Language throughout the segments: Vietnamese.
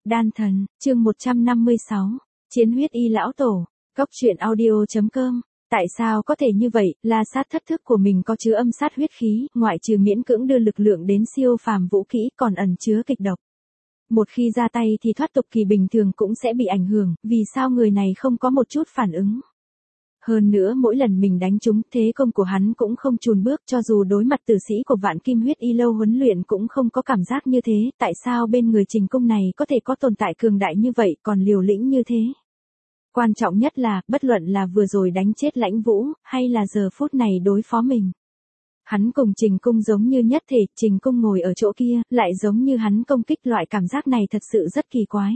Đan thần, chương 156. Chiến huyết y lão tổ. Cốc truyện audio.com. Tại sao có thể như vậy? La Sát thất thức của mình có chứa âm sát huyết khí, ngoại trừ miễn cưỡng đưa lực lượng đến siêu phàm vũ kỹ, còn ẩn chứa kịch độc. Một khi ra tay thì thoát tục kỳ bình thường cũng sẽ bị ảnh hưởng, vì sao người này không có một chút phản ứng? Hơn nữa mỗi lần mình đánh trúng, thế công của hắn cũng không chùn bước, cho dù đối mặt tử sĩ của Vạn Kim huyết y lâu huấn luyện cũng không có cảm giác như thế, tại sao bên người Trình Cung này có thể có tồn tại cường đại như vậy, còn liều lĩnh như thế? Quan trọng nhất là, bất luận là vừa rồi đánh chết Lãnh Vũ, hay là giờ phút này đối phó mình. Hắn cùng Trình Cung giống như nhất thể, Trình Cung ngồi ở chỗ kia, lại giống như hắn công kích, loại cảm giác này thật sự rất kỳ quái.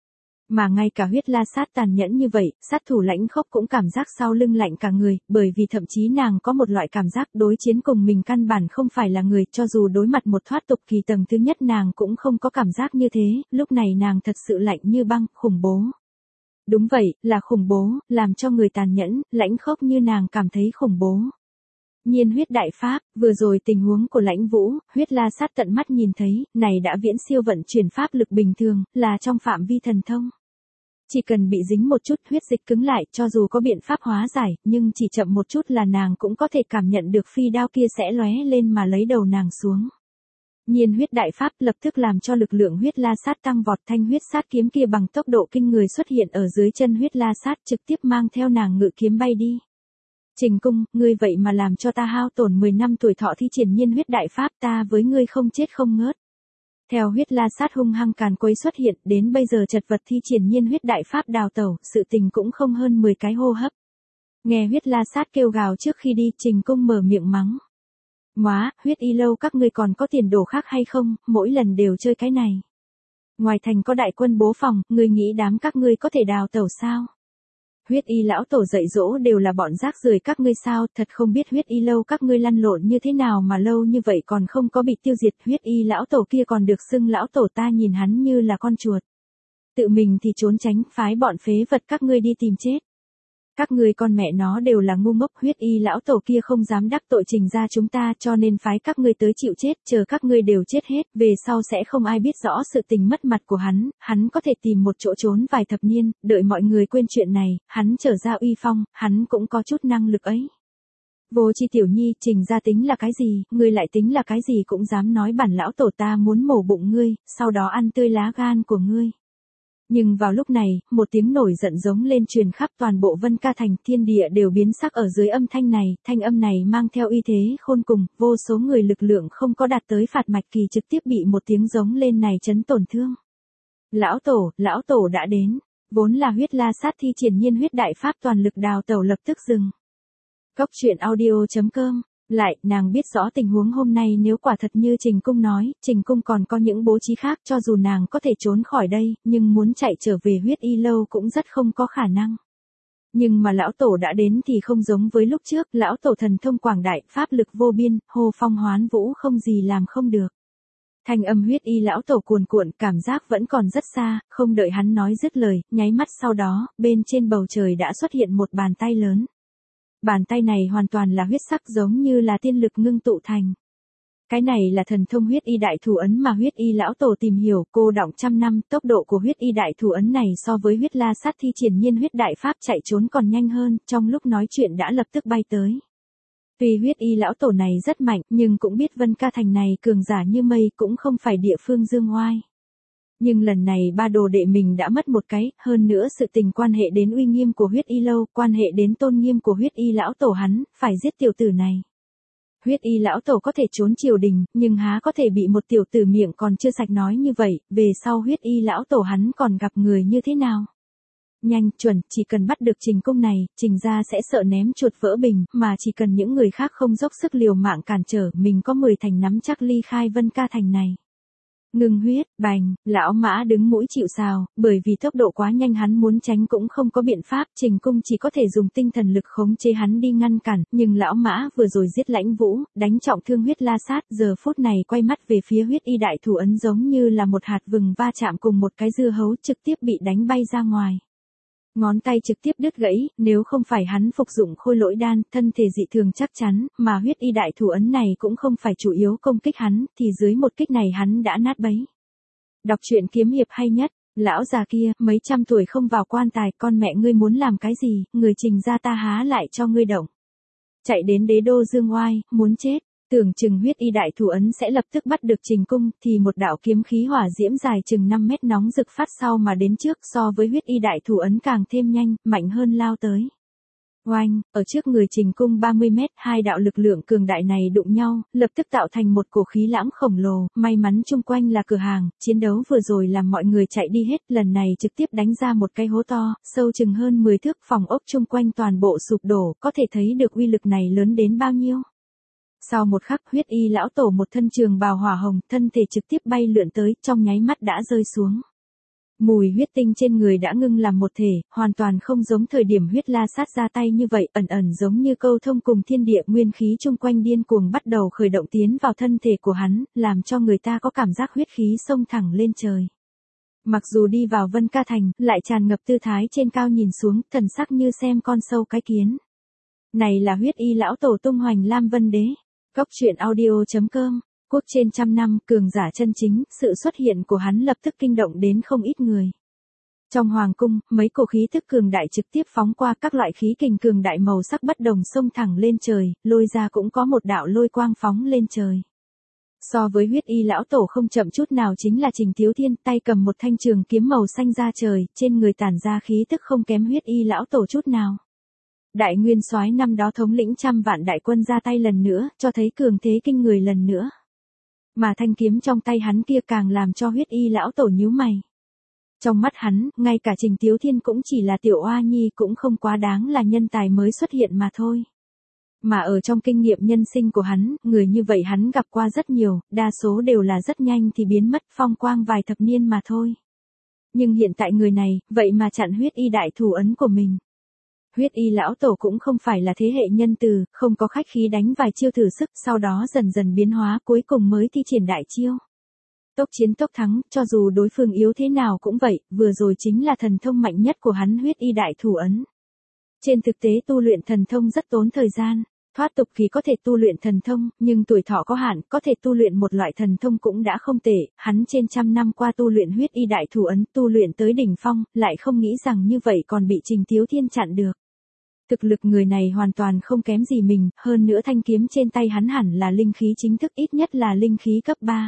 Mà ngay cả huyết La Sát tàn nhẫn như vậy, sát thủ Lãnh Khốc cũng cảm giác sau lưng lạnh cả người, bởi vì thậm chí nàng có một loại cảm giác đối chiến cùng mình căn bản không phải là người, cho dù đối mặt một thoát tục kỳ tầng thứ nhất nàng cũng không có cảm giác như thế, lúc này nàng thật sự lạnh như băng, khủng bố. Đúng vậy, là khủng bố, làm cho người tàn nhẫn, Lãnh Khốc như nàng cảm thấy khủng bố. Nhiên huyết đại pháp, vừa rồi tình huống của Lãnh Vũ, huyết La Sát tận mắt nhìn thấy, này đã viễn siêu vận chuyển pháp lực bình thường, là trong phạm vi thần thông. Chỉ cần bị dính một chút huyết dịch cứng lại, cho dù có biện pháp hóa giải, nhưng chỉ chậm một chút là nàng cũng có thể cảm nhận được phi đao kia sẽ lóe lên mà lấy đầu nàng xuống. Nhiên huyết đại pháp lập tức làm cho lực lượng huyết La Sát tăng vọt, thanh huyết sát kiếm kia bằng tốc độ kinh người xuất hiện ở dưới chân huyết La Sát, trực tiếp mang theo nàng ngự kiếm bay đi. Trình Cung, ngươi vậy mà làm cho ta hao tổn 10 năm tuổi thọ thi triển nhiên huyết đại pháp, ta với ngươi không chết không ngớt. Theo huyết La Sát hung hăng càn quấy xuất hiện, đến bây giờ chật vật thi triển nhiên huyết đại pháp đào tẩu, sự tình cũng không hơn 10 cái hô hấp. Nghe huyết La Sát kêu gào trước khi đi, Trình Cung mở miệng mắng. Móa, huyết y lâu các ngươi còn có tiền đồ khác hay không, mỗi lần đều chơi cái này. Ngoài thành có đại quân bố phòng, ngươi nghĩ đám các ngươi có thể đào tẩu sao? Huyết y lão tổ dạy dỗ đều là bọn rác rưởi các ngươi sao, thật không biết huyết y lâu các ngươi lăn lộn như thế nào mà lâu như vậy còn không có bị tiêu diệt, huyết y lão tổ kia còn được xưng lão tổ, ta nhìn hắn như là con chuột. Tự mình thì trốn tránh, phái bọn phế vật các ngươi đi tìm chết. Các ngươi con mẹ nó đều là ngu ngốc, huyết y lão tổ kia không dám đắc tội Trình gia chúng ta, cho nên phái các ngươi tới chịu chết, chờ các ngươi đều chết hết, về sau sẽ không ai biết rõ sự tình mất mặt của hắn có thể tìm một chỗ trốn vài thập niên, đợi mọi người quên chuyện này, hắn trở ra uy phong, hắn cũng có chút năng lực ấy. Vô Chi tiểu nhi, Trình gia tính là cái gì, ngươi lại tính là cái gì cũng dám nói bản lão tổ ta muốn mổ bụng ngươi, sau đó ăn tươi lá gan của ngươi. Nhưng vào lúc này, một tiếng nổi giận giống lên truyền khắp toàn bộ Vân Ca Thành, thiên địa đều biến sắc ở dưới âm thanh này, thanh âm này mang theo uy thế khôn cùng, vô số người lực lượng không có đạt tới phạt mạch kỳ trực tiếp bị một tiếng giống lên này chấn tổn thương. Lão tổ đã đến, vốn là huyết La Sát thi triển nhiên huyết đại pháp toàn lực đào tẩu lập tức dừng. Cốc truyện audio.com. Lại, nàng biết rõ tình huống hôm nay nếu quả thật như Trình Cung nói, Trình Cung còn có những bố trí khác, cho dù nàng có thể trốn khỏi đây, nhưng muốn chạy trở về huyết y lâu cũng rất không có khả năng. Nhưng mà lão tổ đã đến thì không giống với lúc trước, lão tổ thần thông quảng đại, pháp lực vô biên, hô phong hoán vũ không gì làm không được. Thanh âm huyết y lão tổ cuồn cuộn, cảm giác vẫn còn rất xa, không đợi hắn nói dứt lời, nháy mắt sau đó, bên trên bầu trời đã xuất hiện một bàn tay lớn. Bàn tay này hoàn toàn là huyết sắc giống như là tiên lực ngưng tụ thành. Cái này là thần thông huyết y đại thủ ấn mà huyết y lão tổ tìm hiểu, cô đọng trăm năm, tốc độ của huyết y đại thủ ấn này so với huyết La Sát thi triển nhiên huyết đại pháp chạy trốn còn nhanh hơn, trong lúc nói chuyện đã lập tức bay tới. Tuy huyết y lão tổ này rất mạnh, nhưng cũng biết Vân Ca Thành này cường giả như mây cũng không phải địa phương dương oai. Nhưng lần này ba đồ đệ mình đã mất một cái, hơn nữa sự tình quan hệ đến uy nghiêm của huyết y lâu, quan hệ đến tôn nghiêm của huyết y lão tổ hắn, phải giết tiểu tử này. Huyết y lão tổ có thể trốn triều đình, nhưng há có thể bị một tiểu tử miệng còn chưa sạch nói như vậy, về sau huyết y lão tổ hắn còn gặp người như thế nào? Nhanh, chuẩn, chỉ cần bắt được Trình Cung này, Trình gia sẽ sợ ném chuột vỡ bình, mà chỉ cần những người khác không dốc sức liều mạng cản trở, mình có 10 thành nắm chắc ly khai Vân Ca Thành này. Ngừng huyết, bành, lão mã đứng mũi chịu sào, bởi vì tốc độ quá nhanh hắn muốn tránh cũng không có biện pháp, Trình Cung chỉ có thể dùng tinh thần lực khống chế hắn đi ngăn cản, nhưng lão mã vừa rồi giết Lãnh Vũ, đánh trọng thương huyết La Sát, giờ phút này quay mắt về phía huyết y đại thủ ấn giống như là một hạt vừng va chạm cùng một cái dưa hấu trực tiếp bị đánh bay ra ngoài. Ngón tay trực tiếp đứt gãy, nếu không phải hắn phục dụng khôi lỗi đan, thân thể dị thường chắc chắn, mà huyết y đại thủ ấn này cũng không phải chủ yếu công kích hắn, thì dưới một kích này hắn đã nát bấy. Đọc truyện kiếm hiệp hay nhất. Lão già kia, mấy trăm tuổi không vào quan tài, con mẹ ngươi muốn làm cái gì, người Trình gia ta há lại cho ngươi động. Chạy đến đế đô Dương Oai, muốn chết. Tưởng chừng huyết y đại thủ ấn sẽ lập tức bắt được Trình Cung, thì một đạo kiếm khí hỏa diễm dài chừng 5 mét nóng rực phát sau mà đến trước, so với huyết y đại thủ ấn càng thêm nhanh, mạnh hơn lao tới. Oanh, ở trước người Trình Cung 30 mét, hai đạo lực lượng cường đại này đụng nhau, lập tức tạo thành một cổ khí lãng khổng lồ, may mắn chung quanh là cửa hàng, chiến đấu vừa rồi làm mọi người chạy đi hết, lần này trực tiếp đánh ra một cái hố to, sâu chừng hơn 10 thước, phòng ốc chung quanh toàn bộ sụp đổ, có thể thấy được uy lực này lớn đến bao nhiêu. Sau một khắc, huyết y lão tổ một thân trường bào hỏa hồng, thân thể trực tiếp bay lượn tới, trong nháy mắt đã rơi xuống. Mùi huyết tinh trên người đã ngưng làm một thể, hoàn toàn không giống thời điểm huyết la sát ra tay như vậy, ẩn ẩn giống như câu thông cùng thiên địa, nguyên khí chung quanh điên cuồng bắt đầu khởi động tiến vào thân thể của hắn, làm cho người ta có cảm giác huyết khí xông thẳng lên trời. Mặc dù đi vào Vân Ca Thành, lại tràn ngập tư thái trên cao nhìn xuống, thần sắc như xem con sâu cái kiến. Này là huyết y lão tổ tung hoành Lam Vân Đế. Góc truyện audio.com, quốc trên trăm năm, cường giả chân chính, sự xuất hiện của hắn lập tức kinh động đến không ít người. Trong hoàng cung, mấy cổ khí thức cường đại trực tiếp phóng qua, các loại khí kình cường đại màu sắc bất đồng xông thẳng lên trời, lôi ra cũng có một đạo lôi quang phóng lên trời. So với huyết y lão tổ không chậm chút nào chính là Trình Thiếu Thiên, tay cầm một thanh trường kiếm màu xanh ra trời, trên người tản ra khí tức không kém huyết y lão tổ chút nào. Đại nguyên soái năm đó thống lĩnh trăm vạn đại quân ra tay lần nữa, cho thấy cường thế kinh người lần nữa. Mà thanh kiếm trong tay hắn kia càng làm cho huyết y lão tổ nhíu mày. Trong mắt hắn, ngay cả Trình Thiếu Thiên cũng chỉ là tiểu oa nhi, cũng không quá đáng là nhân tài mới xuất hiện mà thôi. Mà ở trong kinh nghiệm nhân sinh của hắn, người như vậy hắn gặp qua rất nhiều, đa số đều là rất nhanh thì biến mất, phong quang vài thập niên mà thôi. Nhưng hiện tại người này, vậy mà chặn huyết y đại thủ ấn của mình. Huyết y lão tổ cũng không phải là thế hệ nhân từ, không có khách khí đánh vài chiêu thử sức, sau đó dần dần biến hóa, cuối cùng mới thi triển đại chiêu. Tốc chiến tốc thắng, cho dù đối phương yếu thế nào cũng vậy, vừa rồi chính là thần thông mạnh nhất của hắn, huyết y đại thủ ấn. Trên thực tế tu luyện thần thông rất tốn thời gian. Thoát tục kỳ có thể tu luyện thần thông, nhưng tuổi thọ có hạn, có thể tu luyện một loại thần thông cũng đã không tệ, hắn trên trăm năm qua tu luyện huyết y đại thủ ấn, tu luyện tới đỉnh phong, lại không nghĩ rằng như vậy còn bị Trình Thiếu Thiên chặn được. Thực lực người này hoàn toàn không kém gì mình, hơn nữa thanh kiếm trên tay hắn hẳn là linh khí chính thức, ít nhất là linh khí cấp 3.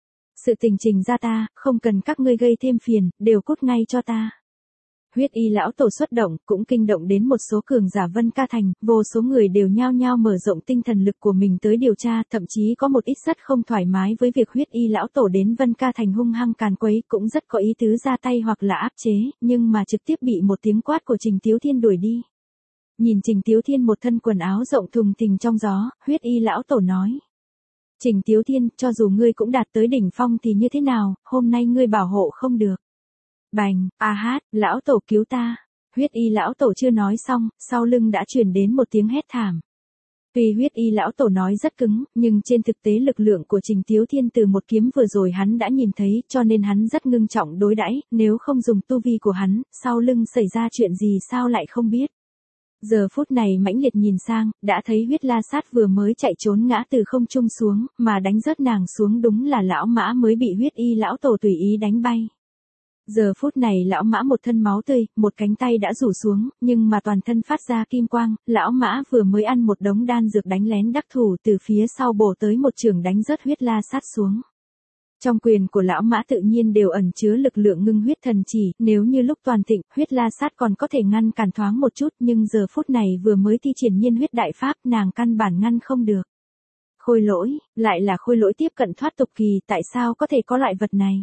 Sự tình Trình ra ta, không cần các ngươi gây thêm phiền, đều cút ngay cho ta. Huyết y lão tổ xuất động, cũng kinh động đến một số cường giả Vân Ca Thành, vô số người đều nhao nhao mở rộng tinh thần lực của mình tới điều tra, thậm chí có một ít rất không thoải mái với việc huyết y lão tổ đến Vân Ca Thành hung hăng càn quấy, cũng rất có ý tứ ra tay hoặc là áp chế, nhưng mà trực tiếp bị một tiếng quát của Trình Thiếu Thiên đuổi đi. Nhìn Trình Thiếu Thiên một thân quần áo rộng thùng thình trong gió, huyết y lão tổ nói. Trình Thiếu Thiên, cho dù ngươi cũng đạt tới đỉnh phong thì như thế nào, hôm nay ngươi bảo hộ không được. Bành, a hát, lão tổ cứu ta. Huyết y lão tổ chưa nói xong, sau lưng đã truyền đến một tiếng hét thảm. Tuy huyết y lão tổ nói rất cứng, nhưng trên thực tế lực lượng của Trình Thiếu Thiên từ một kiếm vừa rồi hắn đã nhìn thấy, cho nên hắn rất ngưng trọng đối đãi, nếu không dùng tu vi của hắn, sau lưng xảy ra chuyện gì sao lại không biết. Giờ phút này mãnh liệt nhìn sang, đã thấy huyết la sát vừa mới chạy trốn ngã từ không trung xuống, mà đánh rớt nàng xuống đúng là lão mã mới bị huyết y lão tổ tùy ý đánh bay. Giờ phút này lão mã một thân máu tươi, một cánh tay đã rủ xuống, nhưng mà toàn thân phát ra kim quang, lão mã vừa mới ăn một đống đan dược đánh lén đắc thủ, từ phía sau bổ tới một chưởng đánh rớt huyết la sát xuống. Trong quyền của lão mã tự nhiên đều ẩn chứa lực lượng ngưng huyết thần chỉ, nếu như lúc toàn thịnh, huyết la sát còn có thể ngăn cản thoáng một chút, nhưng giờ phút này vừa mới thi triển nhiên huyết đại pháp, nàng căn bản ngăn không được. Khôi lỗi, lại là khôi lỗi tiếp cận thoát tục kỳ, tại sao có thể có loại vật này?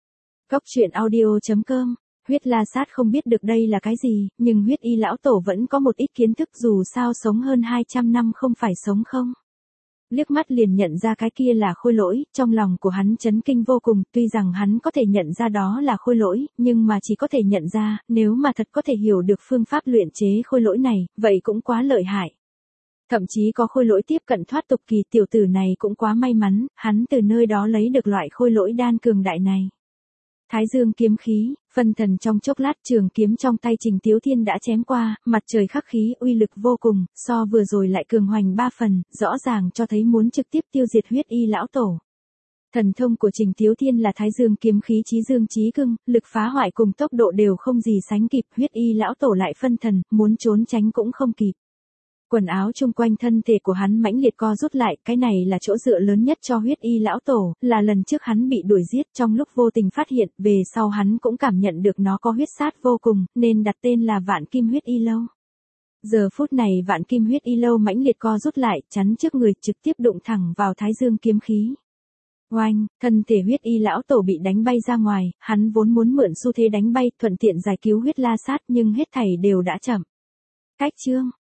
Góc truyện audio.com, huyết la sát không biết được đây là cái gì, nhưng huyết y lão tổ vẫn có một ít kiến thức, dù sao sống hơn 200 năm không phải sống không. Liếc mắt liền nhận ra cái kia là khôi lỗi, trong lòng của hắn chấn kinh vô cùng, tuy rằng hắn có thể nhận ra đó là khôi lỗi, nhưng mà chỉ có thể nhận ra, nếu mà thật có thể hiểu được phương pháp luyện chế khôi lỗi này, vậy cũng quá lợi hại. Thậm chí có khôi lỗi tiếp cận thoát tục kỳ, tiểu tử này cũng quá may mắn, hắn từ nơi đó lấy được loại khôi lỗi đan cường đại này. Thái dương kiếm khí, phân thần trong chốc lát, trường kiếm trong tay Trình Thiếu Thiên đã chém qua, mặt trời khắc khí, uy lực vô cùng, so vừa rồi lại cường hoành 3 phần, rõ ràng cho thấy muốn trực tiếp tiêu diệt huyết y lão tổ. Thần thông của Trình Tiếu Thiên là Thái Dương kiếm khí chí dương chí cưng, lực phá hoại cùng tốc độ đều không gì sánh kịp, Huyết Y lão tổ lại phân thần, muốn trốn tránh cũng không kịp. Quần áo chung quanh thân thể của hắn mãnh liệt co rút lại, cái này là chỗ dựa lớn nhất cho Huyết Y lão tổ, là lần trước hắn bị đuổi giết, trong lúc vô tình phát hiện, về sau hắn cũng cảm nhận được nó có huyết sát vô cùng, nên đặt tên là Vạn Kim Huyết Y lâu. Giờ phút này Vạn Kim Huyết Y lâu mãnh liệt co rút lại, chắn trước người, trực tiếp đụng thẳng vào Thái Dương kiếm khí. Oanh, thân thể Huyết Y lão tổ bị đánh bay ra ngoài, hắn vốn muốn mượn xu thế đánh bay, thuận tiện giải cứu Huyết La Sát, nhưng hết thảy đều đã chậm. Cách chương